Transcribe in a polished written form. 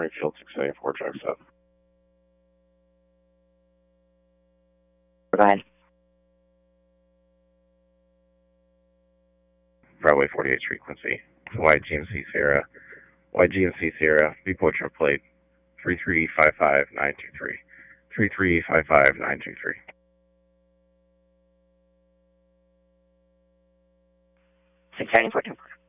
Springfield 674, drive 7. Go ahead. Broadway 48th Street, Quincy. YGMC Sierra, Depot truck plate 3355923. 3355923. 674.